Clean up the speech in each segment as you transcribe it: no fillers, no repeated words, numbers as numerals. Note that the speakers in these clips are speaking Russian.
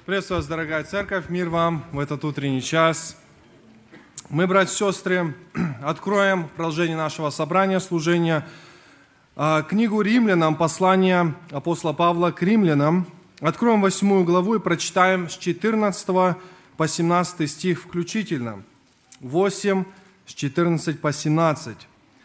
Приветствую вас, дорогая церковь, мир вам в этот утренний час. Мы, братья и сестры, откроем продолжение нашего собрания, служения, книгу Римлянам, послание апостола Павла к римлянам. Откроем 8 главу и прочитаем с 14 по 17 стих включительно. 8, с 14 по 17.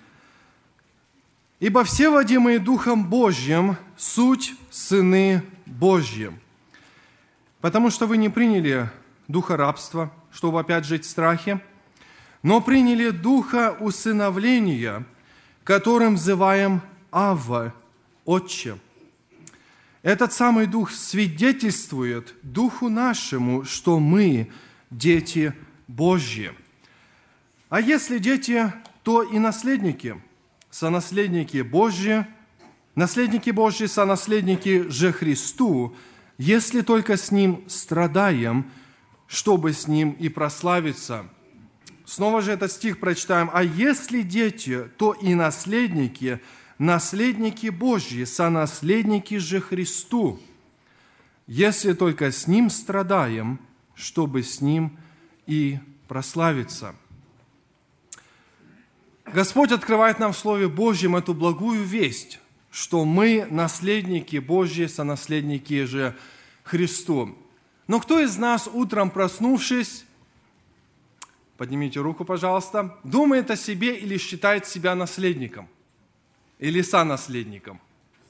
«Ибо все, водимые Духом Божьим, суть сыны Божьи. Потому что вы не приняли духа рабства, чтобы опять жить в страхе, но приняли духа усыновления, которым взываем Авва, Отче. Этот самый дух свидетельствует духу нашему, что мы дети Божьи. А если дети, то и наследники, сонаследники Божьи, наследники Божьи, сонаследники же Христу, если только с Ним страдаем, чтобы с Ним и прославиться». Снова же этот стих прочитаем. «А если дети, то и наследники, наследники Божьи, сонаследники же Христу, если только с Ним страдаем, чтобы с Ним и прославиться». Господь открывает нам в Слове Божьем эту благую весть, что мы наследники Божьи, сонаследники же Христу. Но кто из нас, утром проснувшись, поднимите руку, пожалуйста, думает о себе или считает себя наследником? Или сонаследником?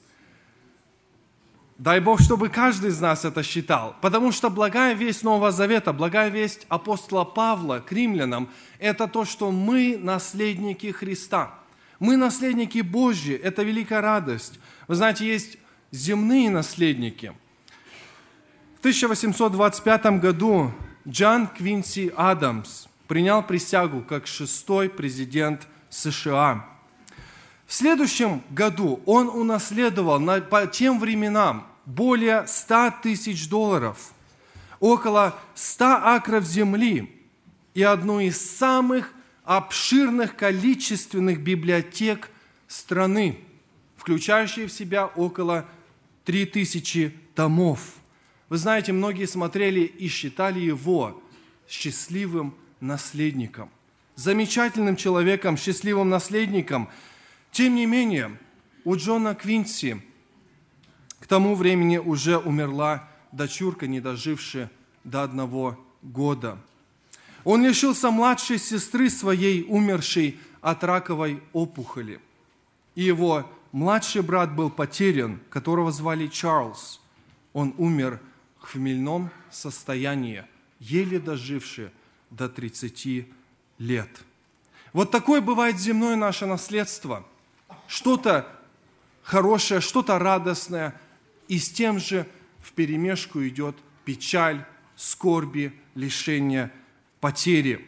Дай Бог, чтобы каждый из нас это считал, потому что благая весть Нового Завета, благая весть апостола Павла к римлянам – это то, что мы наследники Христа. Мы наследники Божьи, это великая радость. Вы знаете, есть земные наследники. В 1825 году Джон Квинси Адамс принял присягу как 6-й президент США. В следующем году он унаследовал по тем временам более $100 тысяч, около 100 акров земли и одну из самых обширных количественных библиотек страны, включающие в себя около 3000 томов. Вы знаете, многие смотрели и считали его счастливым наследником, замечательным человеком, счастливым наследником. Тем не менее, у Джона Квинси к тому времени уже умерла дочурка, не дожившая до 1 года. Он лишился младшей сестры своей, умершей от раковой опухоли. И его младший брат был потерян, которого звали Чарльз. Он умер в хмельном состоянии, еле доживший до 30 лет. Вот такое бывает земное наше наследство. Что-то хорошее, что-то радостное, и с тем же вперемешку идет печаль, скорби, лишение, потери.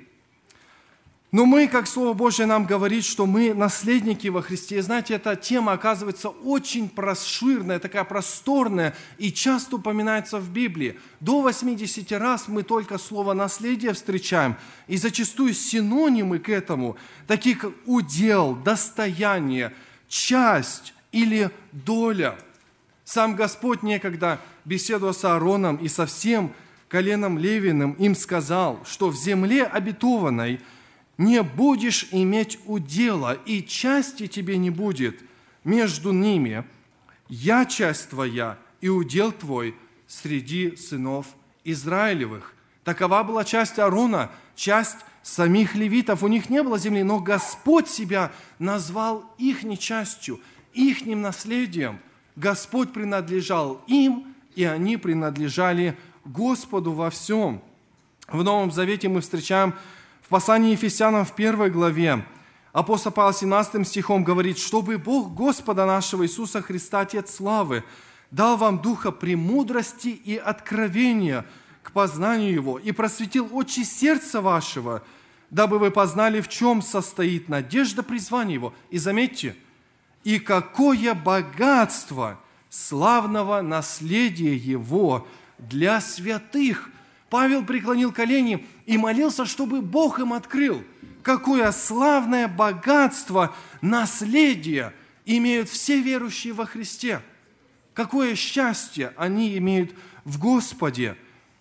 Но мы, как Слово Божье нам говорит, что мы наследники во Христе. И знаете, эта тема, оказывается, очень проширная, такая просторная и часто упоминается в Библии. До 80 раз мы только слово «наследие» встречаем, и зачастую синонимы к этому, такие как удел, достояние, часть или доля. Сам Господь некогда, беседуя с Аароном и со всем коленом Левиным, им сказал, что в земле обетованной не будешь иметь удела, и части тебе не будет между ними. Я часть твоя, и удел твой среди сынов Израилевых. Такова была часть Аарона, часть самих левитов. У них не было земли, но Господь себя назвал ихней частью, ихним наследием. Господь принадлежал им, и они принадлежали Господу во всем. В Новом Завете мы встречаем в послании Ефесянам в 1 главе апостол Павел 17 стихом говорит: «Чтобы Бог Господа нашего Иисуса Христа, Отец славы, дал вам духа премудрости и откровения к познанию Его, и просветил очи сердца вашего, дабы вы познали, в чем состоит надежда призвания Его». И заметьте, «и какое богатство славного наследия Его для святых». Павел преклонил колени и молился, чтобы Бог им открыл, какое славное богатство наследия имеют все верующие во Христе. Какое счастье они имеют в Господе.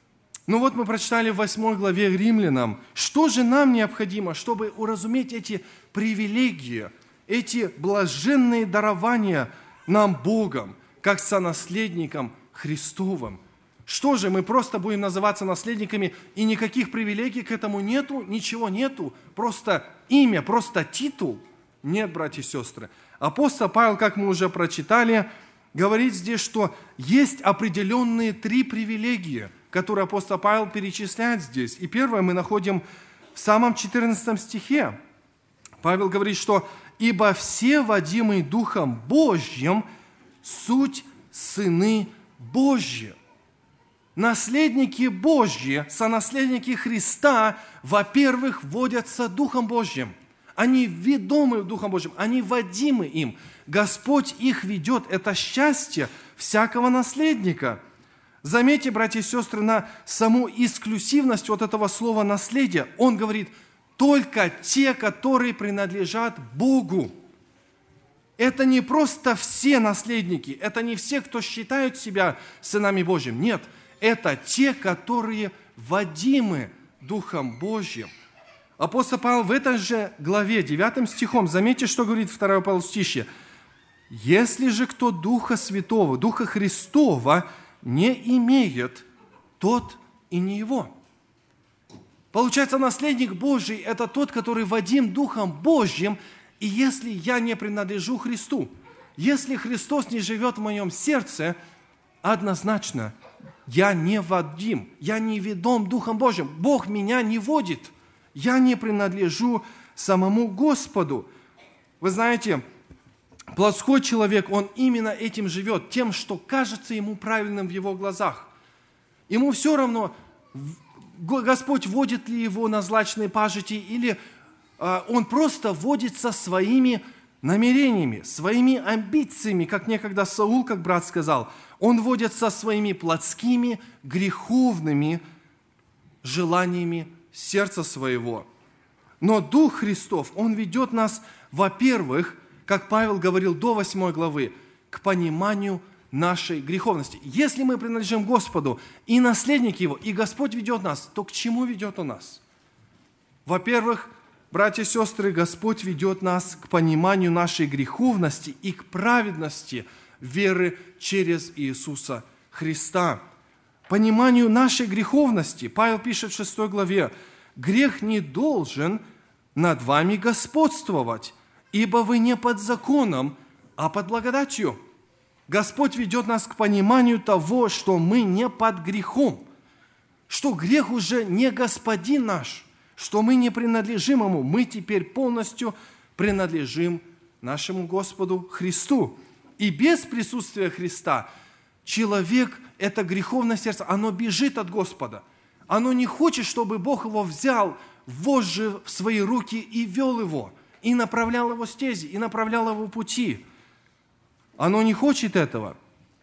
Ну вот мы прочитали в 8 главе Римлянам, что же нам необходимо, чтобы уразуметь эти привилегии, эти блаженные дарования нам Богом, как сонаследникам Христовым. Что же, мы просто будем называться наследниками, и никаких привилегий к этому нету, ничего нету, просто имя, просто титул? Нет, братья и сестры. Апостол Павел, как мы уже прочитали, говорит здесь, что есть определенные 3 привилегии, которые апостол Павел перечисляет здесь. И первое мы находим в самом 14 стихе. Павел говорит, что «Ибо все, водимые Духом Божьим, суть сыны Божьи». Наследники Божьи, сонаследники Христа, во-первых, водятся Духом Божьим. Они ведомы Духом Божьим, они водимы им. Господь их ведет. Это счастье всякого наследника. Заметьте, братья и сестры, на саму эксклюзивность вот этого слова «наследие». Он говорит, только те, которые принадлежат Богу. Это не просто все наследники, это не все, кто считают себя сынами Божьими. Нет, это те, которые водимы Духом Божьим. Апостол Павел в этой же главе, 9 стихом, заметьте, что говорит 2 полустишье. «Если же кто Духа Святого, Духа Христова не имеет, тот и не его». Получается, наследник Божий – это тот, который водим Духом Божьим, и если я не принадлежу Христу, если Христос не живет в моем сердце, однозначно я не водим, я не ведом Духом Божьим. Бог меня не водит, я не принадлежу самому Господу. Вы знаете, плотской человек, он именно этим живет, тем, что кажется ему правильным в его глазах. Ему все равно, Господь водит ли его на злачные пажити, или он просто водится своими намерениями, своими амбициями, как некогда Саул, как брат сказал. Он водится своими плотскими, греховными желаниями сердца своего. Но Дух Христов, Он ведет нас, во-первых, как Павел говорил до 8 главы, к пониманию нашей греховности. Если мы принадлежим Господу и наследники Его, и Господь ведет нас, то к чему ведет Он нас? Во-первых, братья и сестры, Господь ведет нас к пониманию нашей греховности и к праведности веры через Иисуса Христа. Пониманию нашей греховности. Павел пишет в 6 главе, «Грех не должен над вами господствовать, ибо вы не под законом, а под благодатью». Господь ведет нас к пониманию того, что мы не под грехом, что грех уже не господин наш, что мы не принадлежим Ему, мы теперь полностью принадлежим нашему Господу Христу. И без присутствия Христа человек, это греховное сердце, оно бежит от Господа. Оно не хочет, чтобы Бог его взял вожжи в свои руки и вел его, и направлял его стези, и направлял его пути. Оно не хочет этого.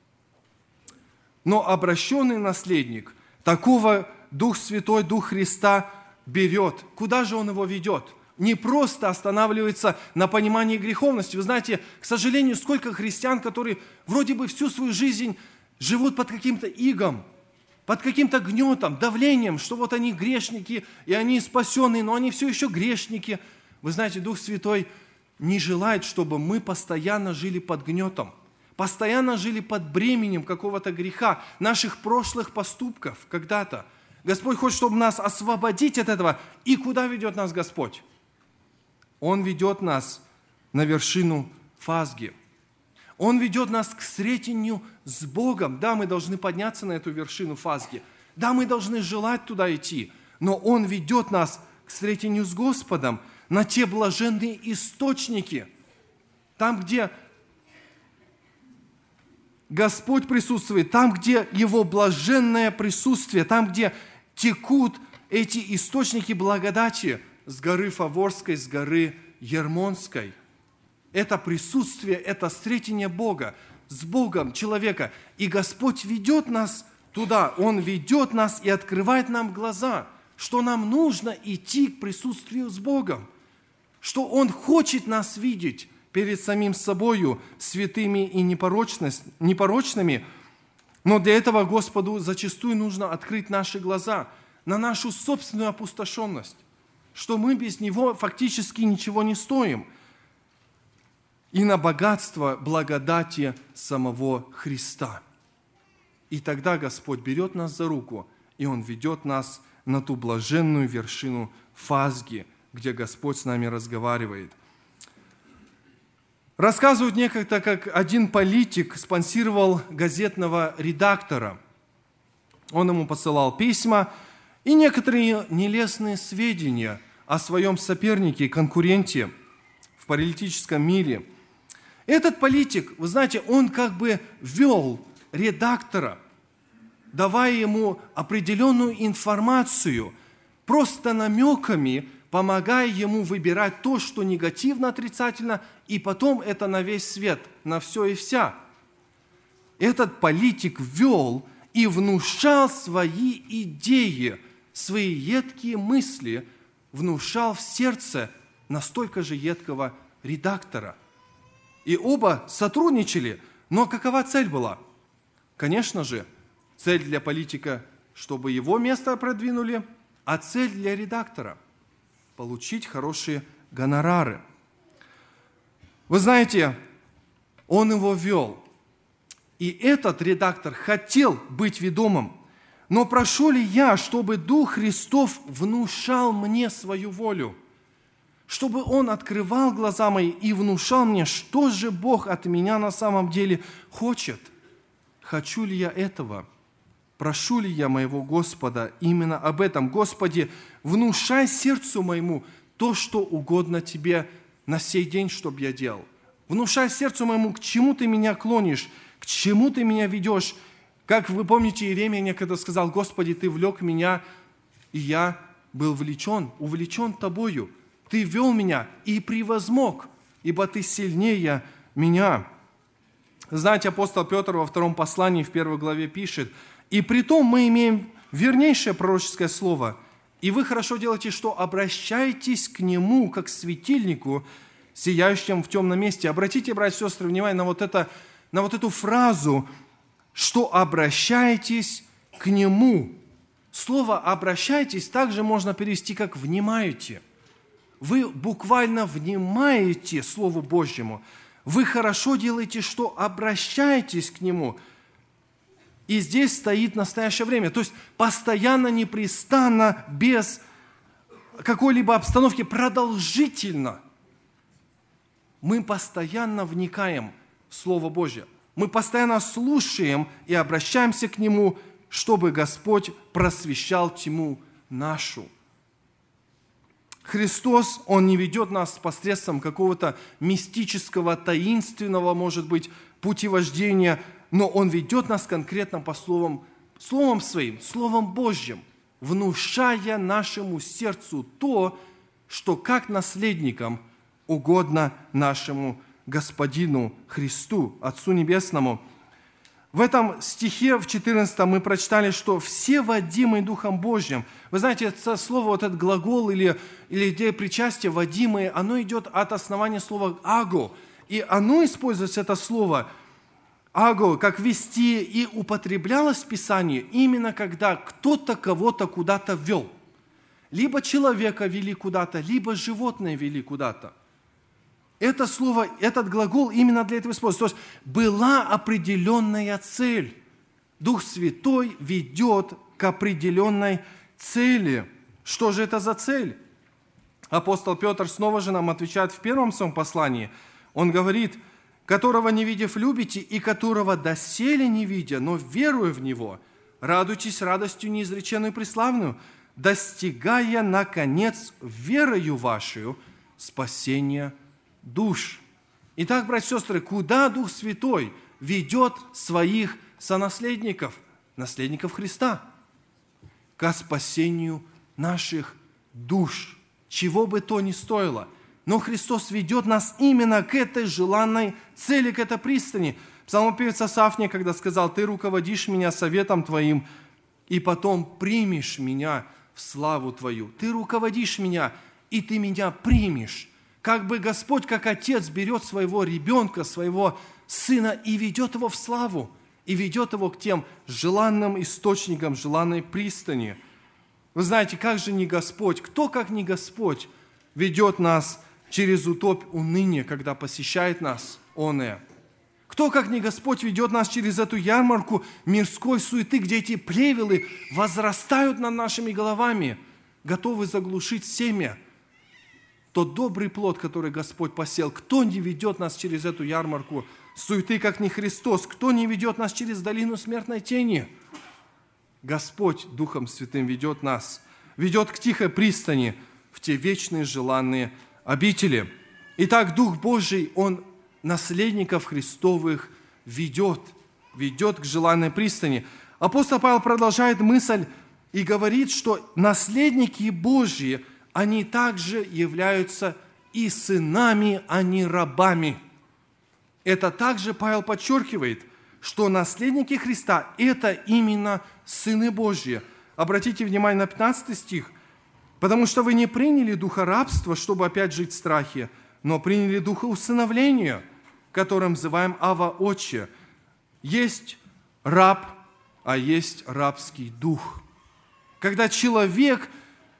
Но обращенный наследник, такого Дух Святой, Дух Христа берет. Куда же Он его ведет? Не просто останавливается на понимании греховности. Вы знаете, к сожалению, сколько христиан, которые вроде бы всю свою жизнь живут под каким-то игом, под каким-то гнетом, давлением, что вот они грешники, и они спасенные, но они все еще грешники. Вы знаете, Дух Святой не желает, чтобы мы постоянно жили под гнетом, постоянно жили под бременем какого-то греха, наших прошлых поступков когда-то. Господь хочет, чтобы нас освободить от этого. И куда ведет нас Господь? Он ведет нас на вершину Фазги. Он ведет нас к встретению с Богом. Да, мы должны подняться на эту вершину Фазги. Да, мы должны желать туда идти. Но Он ведет нас к встретению с Господом на те блаженные источники. Там, где Господь присутствует, там, где Его блаженное присутствие, там, где текут эти источники благодати с горы Фаворской, с горы Ермонской. Это присутствие, это встретение Бога с Богом человека. И Господь ведет нас туда. Он ведет нас и открывает нам глаза, что нам нужно идти к присутствию с Богом, что Он хочет нас видеть перед самим собою святыми и непорочными. Но для этого Господу зачастую нужно открыть наши глаза на нашу собственную опустошенность, что мы без Него фактически ничего не стоим, и на богатство благодати самого Христа. И тогда Господь берет нас за руку, и Он ведет нас на ту блаженную вершину Фазги, где Господь с нами разговаривает. Рассказывают некогда, как один политик спонсировал газетного редактора. Он ему посылал письма и некоторые нелестные сведения о своем сопернике и конкуренте в политическом мире. Этот политик, вы знаете, он как бы вел редактора, давая ему определенную информацию, просто намеками, помогая ему выбирать то, что негативно, отрицательно, и потом это на весь свет, на все и вся. Этот политик вел и внушал свои идеи, свои едкие мысли, внушал в сердце настолько же едкого редактора. И оба сотрудничали, но какова цель была? Конечно же, цель для политика, чтобы его место продвинули, а цель для редактора – получить хорошие гонорары. Вы знаете, он его вел. И этот редактор хотел быть ведомым. Но прошу ли я, чтобы Дух Христов внушал мне свою волю? Чтобы Он открывал глаза мои и внушал мне, что же Бог от меня на самом деле хочет? Хочу ли я этого? Прошу ли я моего Господа именно об этом? Господи, внушай сердцу моему то, что угодно Тебе на сей день, чтобы я делал. Внушай сердцу моему, к чему Ты меня клонишь, к чему Ты меня ведешь. Как вы помните, Иеремия некогда сказал: Господи, Ты влек меня, и я был увлечен Тобою. Ты вел меня и превозмог, ибо Ты сильнее меня. Знаете, апостол Петр во втором послании в 1 главе пишет: «И притом мы имеем вернейшее пророческое слово, и вы хорошо делаете, что обращаетесь к нему, как к светильнику, сияющему в темном месте». Обратите, братья и сестры, внимание на вот эту фразу, что обращаетесь к нему. Слово «обращайтесь» также можно перевести как «внимаете». Вы буквально внимаете Слову Божьему. Вы хорошо делаете, что обращаетесь к нему. И здесь стоит настоящее время. То есть постоянно, непрестанно, без какой-либо обстановки, продолжительно. Мы постоянно вникаем в Слово Божье. Мы постоянно слушаем и обращаемся к Нему, чтобы Господь просвещал тьму нашу. Христос, Он не ведет нас посредством какого-то мистического, таинственного, может быть, путевождения, но Он ведет нас конкретно по словам Своим, Словом Божьим, внушая нашему сердцу то, что как наследникам угодно нашему Господину Христу, Отцу Небесному. В этом стихе, в 14 мы прочитали, что все водимые Духом Божьим. Вы знаете, это слово, вот этот глагол или идея причастия, водимые, оно идет от основания слова «аго». И оно используется, это слово «аго», как вести, и употреблялось в Писании именно когда кто-то кого-то куда-то вел. Либо человека вели куда-то, либо животное вели куда-то. Это слово, этот глагол именно для этого используется. То есть была определенная цель. Дух Святой ведет к определенной цели. Что же это за цель? Апостол Петр снова же нам отвечает в первом своем послании. Он говорит: «Которого не видев любите, и которого доселе не видя, но веруя в Него, радуйтесь радостью неизреченную и преславную, достигая, наконец, верою вашей спасения душ». Итак, братья и сестры, куда Дух Святой ведет своих сонаследников, наследников Христа? Ко спасению наших душ, чего бы то ни стоило. Но Христос ведет нас именно к этой желанной цели, к этой пристани. Псалмопевец Асаф некогда сказал: «Ты руководишь меня советом Твоим, и потом примешь меня в славу Твою». Ты руководишь меня, и Ты меня примешь. Как бы Господь, как Отец, берет своего ребенка, своего сына и ведет его в славу. и ведет его к тем желанным источникам, желанной пристани. Вы знаете, как же не Господь, кто как не Господь ведет нас через утопь уныния, когда посещает нас оное? Кто как не Господь ведет нас через эту ярмарку мирской суеты, где эти плевелы возрастают над нашими головами, готовы заглушить семя? Тот добрый плод, который Господь посеял, кто не ведет нас через эту ярмарку суеты, как не Христос? Кто не ведет нас через долину смертной тени? Господь Духом Святым ведет нас, ведет к тихой пристани, в те вечные желанные обители. Итак, Дух Божий, Он наследников Христовых ведет к желанной пристани. Апостол Павел продолжает мысль и говорит, что наследники Божьи, они также являются и сынами, а не рабами. Это также Павел подчеркивает, что наследники Христа – это именно сыны Божьи. Обратите внимание на 15 стих. «Потому что вы не приняли духа рабства, чтобы опять жить в страхе, но приняли духа усыновления, которым называем Ава Отче». Есть раб, а есть рабский дух. Когда человек,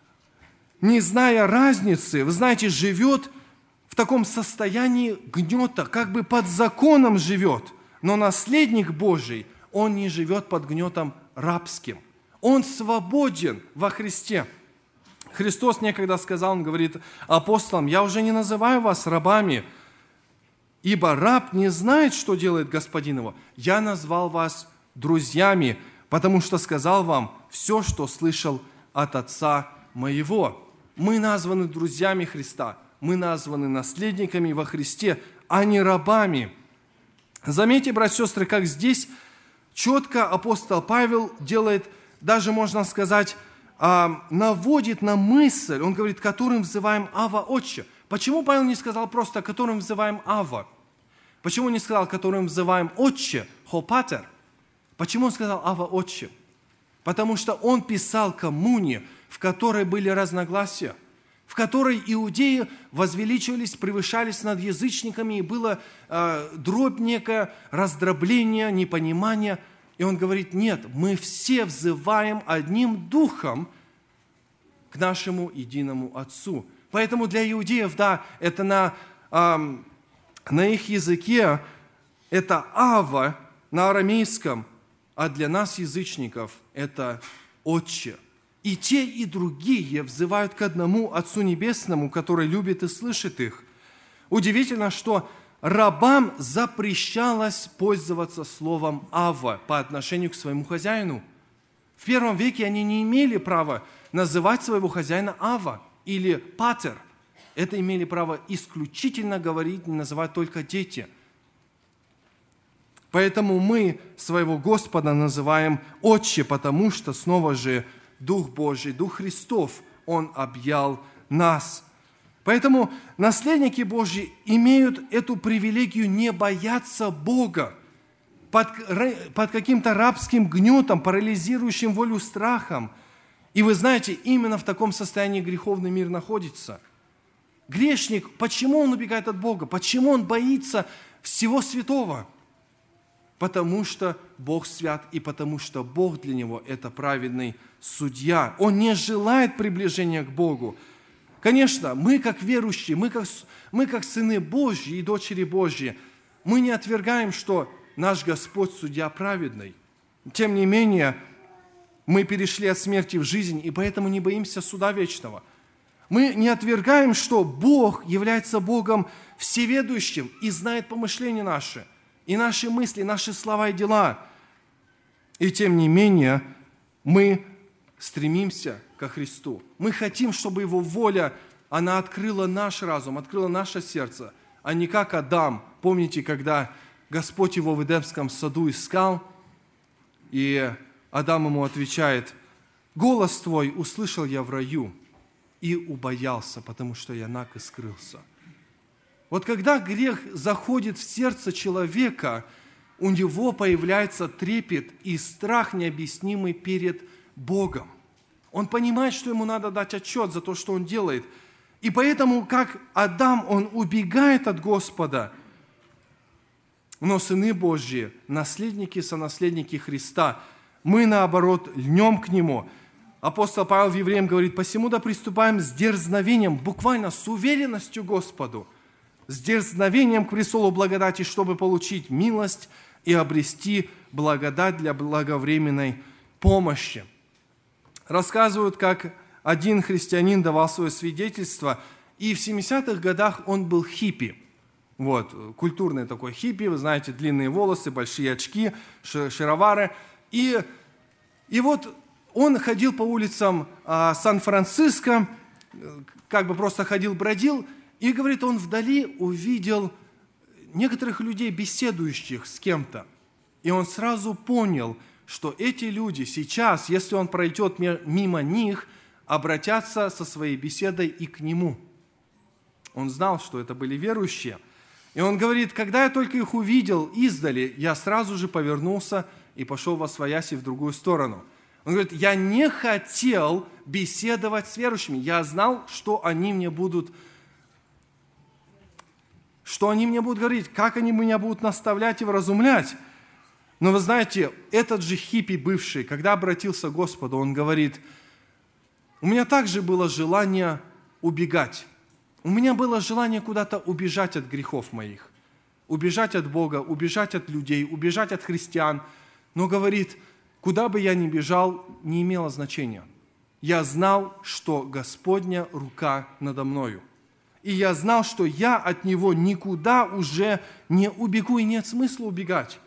не зная разницы, вы знаете, живет в таком состоянии гнета, как бы под законом живет, но наследник Божий, он не живет под гнетом рабским. Он свободен во Христе. Христос некогда сказал, Он говорит апостолам: «Я уже не называю вас рабами, ибо раб не знает, что делает господин его. Я назвал вас друзьями, потому что сказал вам все, что слышал от Отца моего». Мы названы друзьями Христа, мы названы наследниками во Христе, а не рабами. Заметьте, братья и сестры, как здесь четко апостол Павел делает, даже можно сказать, наводит на мысль, он говорит, которым взываем Ава Отче. Почему Павел не сказал просто, которым взываем Ава? Почему не сказал, которым взываем Отче, Хопатер? Почему он сказал Ава Отче? Потому что он писал коммуне, в которой были разногласия, в которой иудеи возвеличивались, превышались над язычниками, и было дробь некое, раздробление, непонимание. И он говорит: нет, мы все взываем одним духом к нашему единому Отцу. Поэтому для иудеев, да, это на их языке, это Ава на арамейском, а для нас, язычников, это Отче. И те, и другие взывают к одному Отцу Небесному, который любит и слышит их. Удивительно, что рабам запрещалось пользоваться словом «ава» по отношению к своему хозяину. В первом веке они не имели права называть своего хозяина «ава» или «патер». Это имели право исключительно говорить, называть только дети. Поэтому мы своего Господа называем «Отче», потому что, снова же, Дух Божий, Дух Христов, Он объял нас. Поэтому наследники Божьи имеют эту привилегию не бояться Бога под каким-то рабским гнетом, парализирующим волю страхом. И вы знаете, именно в таком состоянии греховный мир находится. Грешник, почему он убегает от Бога? Почему он боится всего святого? Потому что Бог свят, и потому что Бог для него – это праведный судья. Он не желает приближения к Богу. Конечно, мы как верующие, мы как сыны Божьи и дочери Божьи, мы не отвергаем, что наш Господь судья праведный. Тем не менее, мы перешли от смерти в жизнь, и поэтому не боимся суда вечного. Мы не отвергаем, что Бог является Богом всеведущим и знает помышления наши, и наши мысли, и наши слова и дела. И тем не менее, мы стремимся ко Христу. Мы хотим, чтобы Его воля, она открыла наш разум, открыла наше сердце, а не как Адам. Помните, когда Господь его в Эдемском саду искал, и Адам ему отвечает: «Голос твой услышал я в раю и убоялся, потому что я наг и скрылся». Вот когда грех заходит в сердце человека, у него появляется трепет и страх необъяснимый перед Богом. Он понимает, что ему надо дать отчет за то, что он делает. И поэтому, как Адам, он убегает от Господа. но сыны Божьи, наследники, сонаследники Христа. Мы, наоборот, льнем к Нему. Апостол Павел в Евреям говорит: «Посему да приступаем с дерзновением», буквально с уверенностью Господу, с дерзновением к престолу благодати, чтобы получить милость и обрести благодать для благовременной помощи». Рассказывают, как один христианин давал свое свидетельство, и в 70-х годах он был хиппи. Вот, культурный такой хиппи, вы знаете, длинные волосы, большие очки, шаровары. И вот он ходил по улицам Сан-Франциско, как бы просто ходил, бродил, и, говорит, он вдали увидел некоторых людей, беседующих с кем-то. И он сразу понял, что эти люди сейчас, если он пройдет мимо них, обратятся со своей беседой и к нему. Он знал, что это были верующие. И он говорит: когда я только их увидел издали, я сразу же повернулся и пошел восвояси в другую сторону. Он говорит: я не хотел беседовать с верующими. Я знал, что они мне будут говорить, как они меня будут наставлять и вразумлять. Но вы знаете, этот же хиппи бывший, когда обратился к Господу, он говорит: у меня также было желание убегать. У меня было желание куда-то убежать от грехов моих, убежать от Бога, убежать от людей, убежать от христиан. Но, говорит, куда бы я ни бежал, не имело значения. Я знал, что Господня рука надо мною. И я знал, что я от Него никуда уже не убегу, и нет смысла убегать.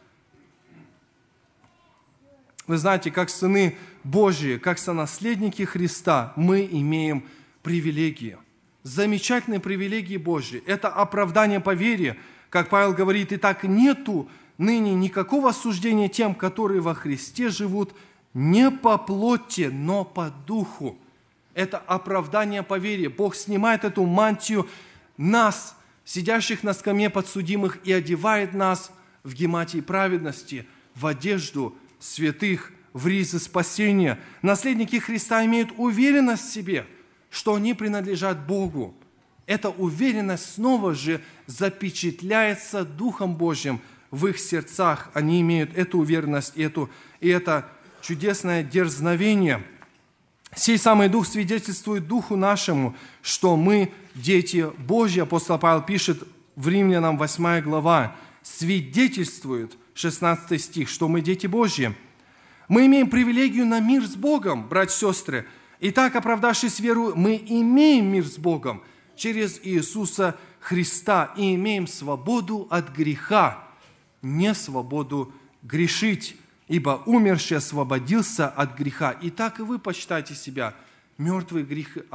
Вы знаете, как сыны Божьи, как сонаследники Христа, мы имеем привилегии. Замечательные привилегии Божьи. Это оправдание по вере. Как Павел говорит: «Итак, нету ныне никакого осуждения тем, которые во Христе живут не по плоти, но по духу». Это оправдание по вере. Бог снимает эту мантию нас, сидящих на скамье подсудимых, и одевает нас в гематии праведности, в одежду святых, в ризы спасения. Наследники Христа имеют уверенность в себе, что они принадлежат Богу. Эта уверенность снова же запечатляется Духом Божьим в их сердцах. Они имеют эту уверенность и это чудесное дерзновение. Сей самый Дух свидетельствует Духу нашему, что мы дети Божьи. Апостол Павел пишет в Римлянам 8 глава, свидетельствует, 16 стих, что мы дети Божьи. Мы имеем привилегию на мир с Богом, братья и сестры. Итак, оправдавшись веру, мы имеем мир с Богом через Иисуса Христа и имеем свободу от греха, не свободу грешить, ибо умерший освободился от греха. Итак, и вы почитайте себя мертвые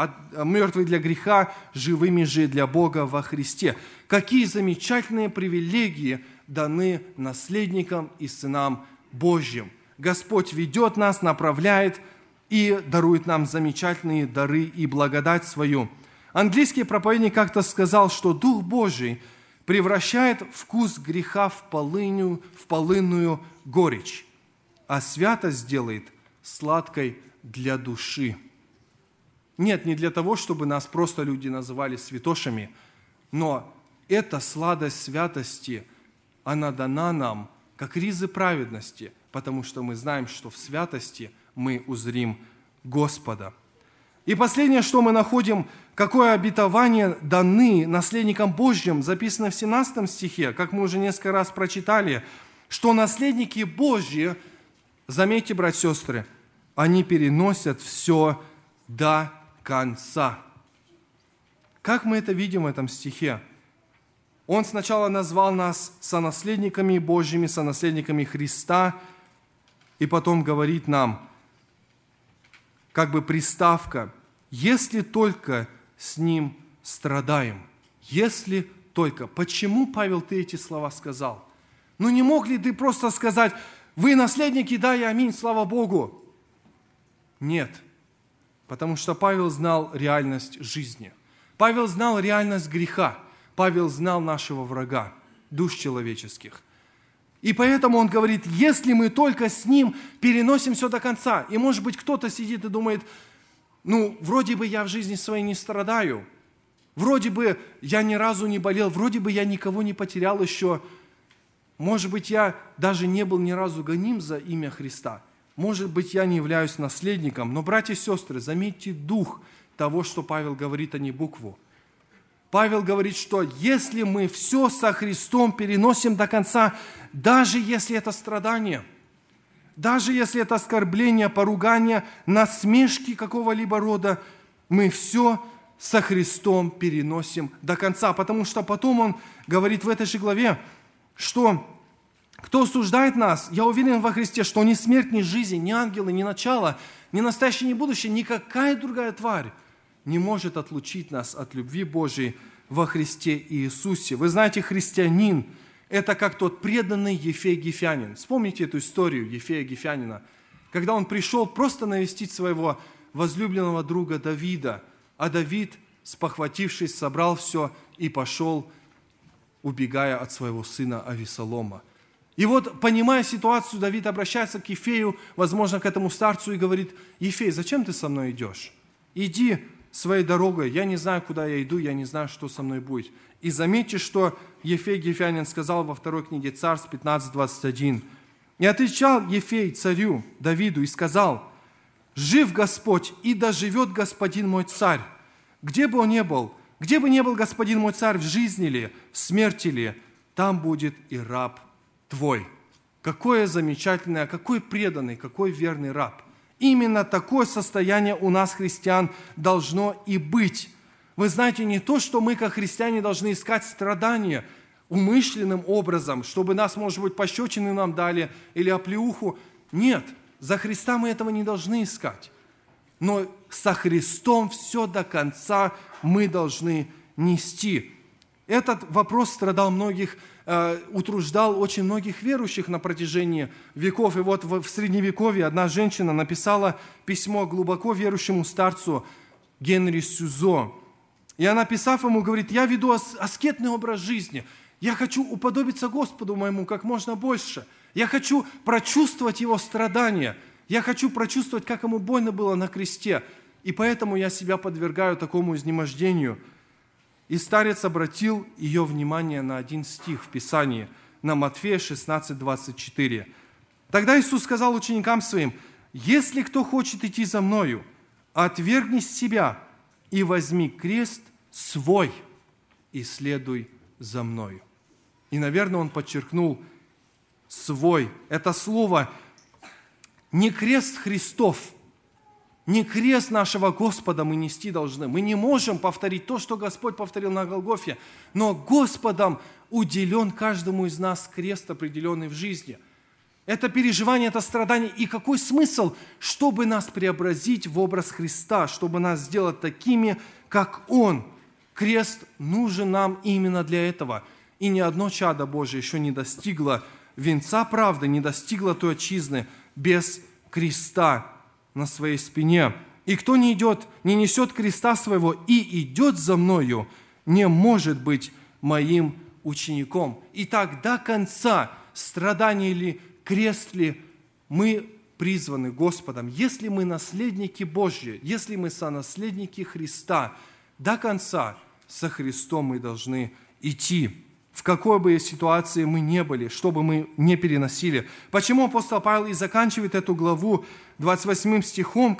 для греха, живыми же для Бога во Христе. Какие замечательные привилегии даны наследникам и сынам Божьим. Господь ведет нас, направляет и дарует нам замечательные дары и благодать свою. Английский проповедник как-то сказал, что Дух Божий превращает вкус греха в полынную горечь, а святость делает сладкой для души. Нет, не для того, чтобы нас просто люди называли святошами, но эта сладость святости, она дана нам, как ризы праведности, потому что мы знаем, что в святости мы узрим Господа. И последнее, что мы находим, какое обетование даны наследникам Божьим, записано в 17 стихе, как мы уже несколько раз прочитали, что наследники Божьи, заметьте, братья и сестры, они переносят все до конца. Как мы это видим в этом стихе? Он сначала назвал нас сонаследниками Божьими, сонаследниками Христа, и потом говорит нам, как бы приставка, если только с Ним страдаем. Если только. Почему, Павел, ты эти слова сказал? Ну не мог ли ты просто сказать, вы наследники, да и аминь, слава Богу? Нет. Потому что Павел знал реальность жизни. Павел знал реальность греха. Павел знал нашего врага, душ человеческих. И поэтому он говорит, если мы только с Ним переносим все до конца. И может быть кто-то сидит и думает, ну вроде бы я в жизни своей не страдаю. Вроде бы я ни разу не болел, вроде бы я никого не потерял еще. Может быть, я даже не был ни разу гоним за имя Христа. Может быть, я не являюсь наследником. Но, братья и сестры, заметьте дух того, что Павел говорит, а не букву. Павел говорит, что если мы все со Христом переносим до конца, даже если это страдание, даже если это оскорбление, поругание, насмешки какого-либо рода, мы все со Христом переносим до конца. Потому что потом он говорит в этой же главе, что кто осуждает нас, я уверен во Христе, что ни смерть, ни жизнь, ни ангелы, ни начало, ни настоящее, ни будущее, никакая другая тварь не может отлучить нас от любви Божией во Христе Иисусе. Вы знаете, христианин – это как тот преданный Ефей Гифянин. Вспомните эту историю Ефея Гифянина, когда он пришел просто навестить своего возлюбленного друга Давида, а Давид, спохватившись, собрал все и пошел, убегая от своего сына Авесолома. И вот, понимая ситуацию, Давид обращается к Ефею, возможно, к этому старцу, и говорит: «Ефей, зачем ты со мной идешь? Иди своей дорогой, я не знаю, куда я иду, я не знаю, что со мной будет». И заметьте, что Ефей Гифянин сказал во второй книге Царств 15:21. «И отвечал Ефей царю Давиду и сказал: жив Господь, и доживет господин мой царь, где бы он ни был, где бы ни был господин мой царь, в жизни ли, в смерти ли, там будет и раб твой». Какое замечательное, какой преданный, какой верный раб. Именно такое состояние у нас, христиан, должно и быть. Вы знаете, не то, что мы, как христиане, должны искать страдания умышленным образом, чтобы нас, может быть, пощечины нам дали или оплеуху. Нет, за Христа мы этого не должны искать. Но со Христом все до конца мы должны нести. Этот вопрос страдал многих, утруждал очень многих верующих на протяжении веков. И вот в Средневековье одна женщина написала письмо глубоко верующему старцу Генри Сюзо. И она, писав ему, говорит: «Я веду аскетный образ жизни. Я хочу уподобиться Господу моему как можно больше. Я хочу прочувствовать Его страдания. Я хочу прочувствовать, как Ему больно было на кресте. И поэтому я себя подвергаю такому изнемождению». И старец обратил ее внимание на один стих в Писании, на Матфея 16:24. Тогда Иисус сказал ученикам Своим: «Если кто хочет идти за Мною, отвергни себя и возьми крест свой и следуй за Мною». И, наверное, Он подчеркнул «свой». Это слово не крест Христов, не крест нашего Господа мы нести должны. Мы не можем повторить то, что Господь повторил на Голгофе, но Господом уделен каждому из нас крест, определенный в жизни. Это переживание, это страдание. И какой смысл? Чтобы нас преобразить в образ Христа, чтобы нас сделать такими, как Он. Крест нужен нам именно для этого. И ни одно чадо Божие еще не достигло венца правды, не достигло той отчизны без креста на своей спине. «И кто не идет, не несет креста своего и идет за Мною, не может быть моим учеником». Итак, до конца, страдание ли, крест ли, мы призваны Господом. Если мы наследники Божьи, если мы сонаследники Христа, до конца со Христом мы должны идти. В какой бы ситуации мы не были, что бы мы не переносили. Почему апостол Павел и заканчивает эту главу 28 стихом,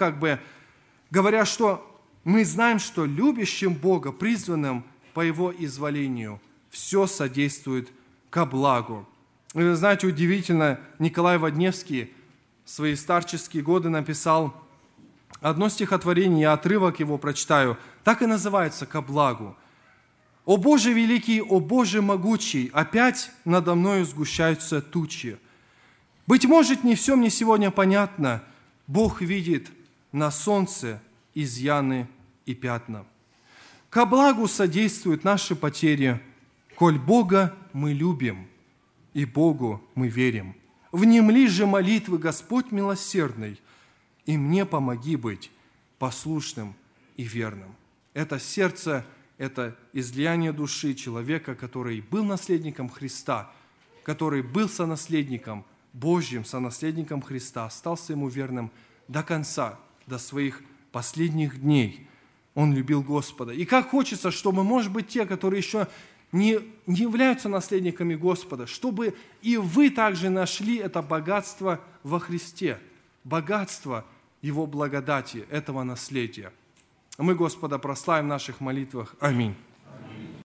говоря, что мы знаем, что любящим Бога, призванным по Его изволению, все содействует ко благу. И вы знаете, удивительно, Николай Водневский в свои старческие годы написал одно стихотворение, я отрывок его прочитаю, так и называется «Ко благу». «О Боже великий, о Боже могучий, опять надо мною сгущаются тучи. Быть может, не все мне сегодня понятно, Бог видит на солнце изъяны и пятна. Ко благу содействуют наши потери, коль Бога мы любим, и Богу мы верим. Внемли же молитвы, Господь милосердный, и мне помоги быть послушным и верным». Это сердце, это излияние души человека, который был наследником Христа, который был сонаследником Божьим, сонаследником Христа, остался Ему верным до конца, до своих последних дней. Он любил Господа. И как хочется, чтобы, может быть, те, которые еще не являются наследниками Господа, чтобы и вы также нашли это богатство во Христе, богатство Его благодати, этого наследия. А мы Господа прославим в наших молитвах. Аминь.